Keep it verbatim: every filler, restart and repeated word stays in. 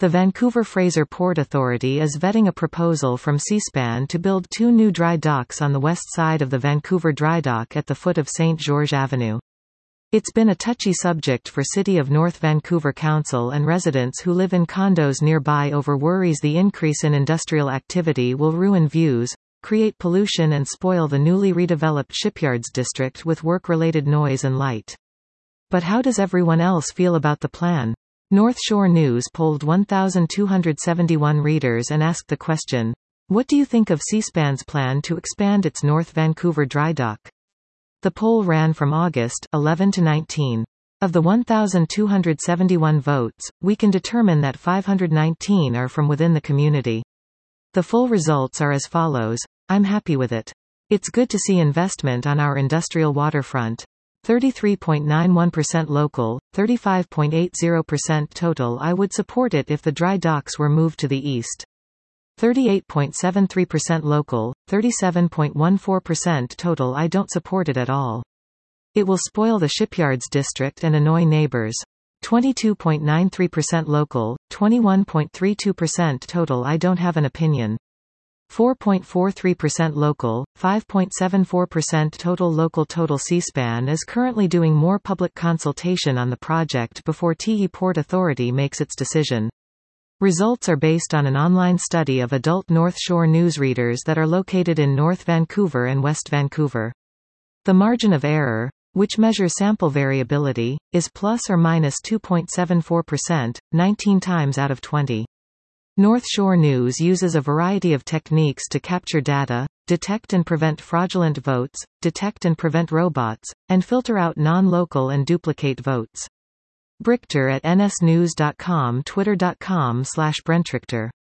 The Vancouver Fraser Port Authority is vetting a proposal from Seaspan to build two new dry docks on the west side of the Vancouver Dry Dock at the foot of Saint George Avenue. It's been a touchy subject for City of North Vancouver Council and residents who live in condos nearby over worries the increase in industrial activity will ruin views, create pollution and spoil the newly redeveloped Shipyards district with work-related noise and light. But how does everyone else feel about the plan? North Shore News polled one thousand two hundred seventy-one readers and asked the question, "What do you think of Seaspan's plan to expand its North Vancouver dry dock?" The poll ran from August eleventh to nineteenth. Of the one thousand two hundred seventy-one votes, we can determine that five hundred nineteen are from within the community. The full results are as follows. I'm happy with it. It's good to see investment on our industrial waterfront. thirty-three point nine one percent local, thirty-five point eight zero percent total. I would support it if the dry docks were moved to the east. thirty-eight point seven three percent local, thirty-seven point one four percent total. I don't support it at all. It will spoil the Shipyards district and annoy neighbors. twenty-two point nine three percent local, twenty-one point three two percent total. I don't have an opinion. four point four three percent local, five point seven four percent total. Local total. Seaspan is currently doing more public consultation on the project before T E Port Authority makes its decision. Results are based on an online study of adult North Shore News readers that are located in North Vancouver and West Vancouver. The margin of error, which measures sample variability, is plus or minus two point seven four percent, nineteen times out of twenty. North Shore News uses a variety of techniques to capture data, detect and prevent fraudulent votes, detect and prevent robots, and filter out non-local and duplicate votes. Brichter at n s news dot com, twitter dot com slash Brentrichter.